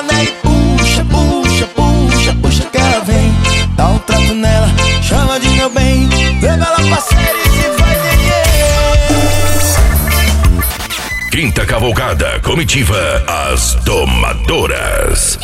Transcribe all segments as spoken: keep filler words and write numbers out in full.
nela e puxa, puxa, puxa, puxa que ela vem. Dá um trato nela, chama de meu bem, leva ela pra série e se faz neném. Quinta Cavalgada Comitiva As Domadoras.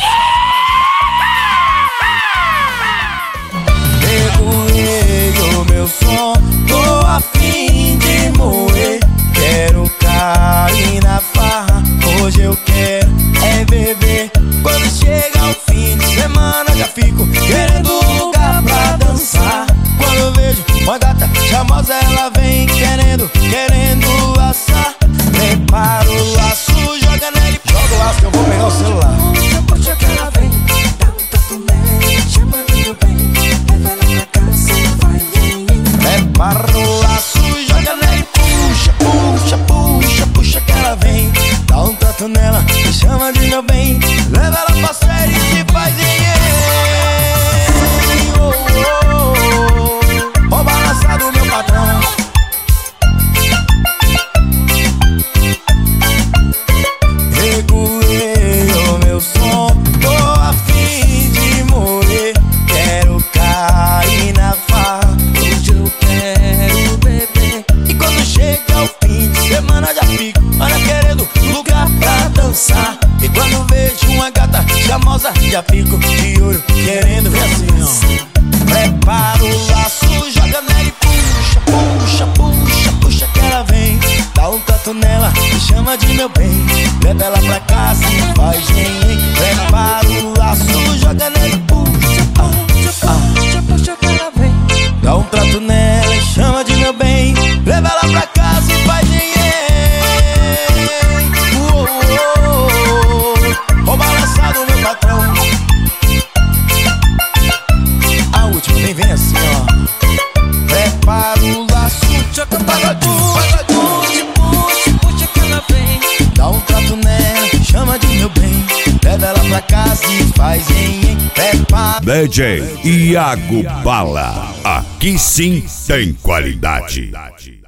Regulei o meu som, tô a fim de moer. Quero cair na farra, hoje eu quero é beber. Quando chega o fim de semana já fico querendo lugar pra dançar. Quando eu vejo uma gata charmosa ela vem querendo, querendo assar. Prepara o laço, joga nela e joga o laço que eu vou pegar o celular. Puxa que ela vem, dá um tato nela, chama de meu bem, leva ela pra casa e vai neném. Prepara o laço, joga nela e puxa, puxa, puxa, puxa que ela vem. Dá um trato nela, me chama de meu bem, leva ela pra série e se faz neném. Oh, oh, oh, o balançar do meu patrão. Regulei o meu som, tô a fim de morrer. Quero cair na farra, Hoje eu quero beber. e quando chega o fim de semana já fico, olha, querendo lugar pra dançar. E quando vejo uma gata charmosa já fico de olho, querendo ver assim, ó. Prepara o laço, joga nela e puxa, puxa, puxa, puxa que ela vem. Dá um tato nela, me chama de meu bem, leva ela pra casa e faz neném. Prepara o laço, joga nela e puxa, ah, ah. Puxa, puxa que ela vem. Dá um trato nela e chama de meu bem, leva ela pra casa e faz neném. Oh, oh, oh, o balançar do meu patrão. A última nem vem assim, ó. Prepara o laço, joga pagadinho, pagadinho. Puxa, puxa que ela vem. Dá um trato nela, chama de meu bem, leva ela pra casa e faz neném. Prepara D J Iago Bala. Aqui sim tem qualidade.